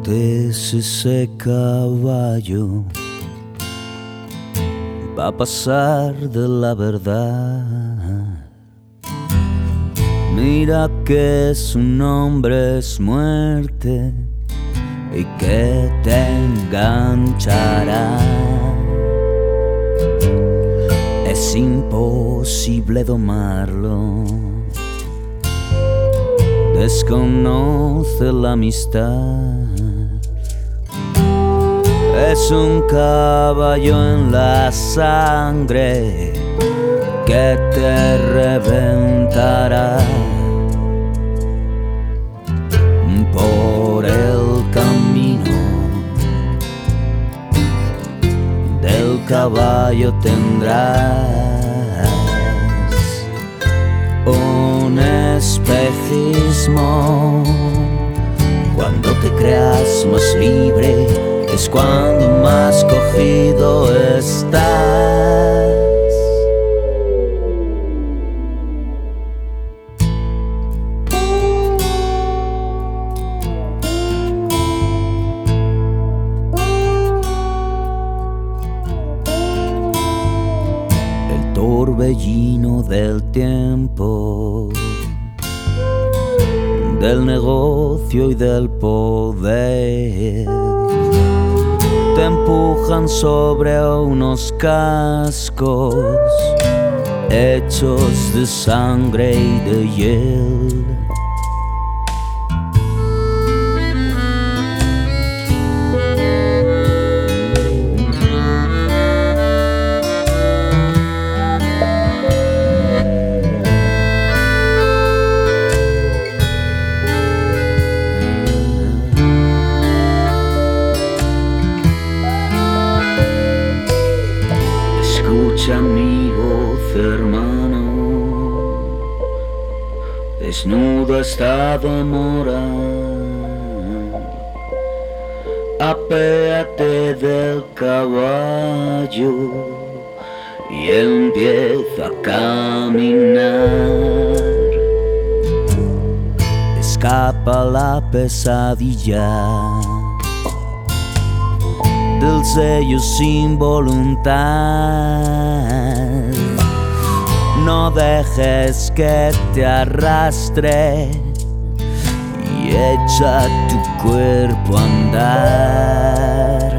antes ese caballo va a pasar de la verdad. Mira que su nombre es muerte y que te enganchará. Es imposible domarlo, desconoce la amistad. Es un caballo en la sangre que te reventará. Por el camino del caballo tendrás un espejismo. Cuando te creas más libre es cuando más cogido estás. El torbellino del tiempo, del negocio y del poder te empujan sobre unos cascos hechos de sangre y de hiel. Escucha mi voz, hermano, desnudo está de mora. Apéate del caballo y empieza a caminar. Escapa la pesadilla del sello sin voluntad. No dejes que te arrastre y echa tu cuerpo a andar.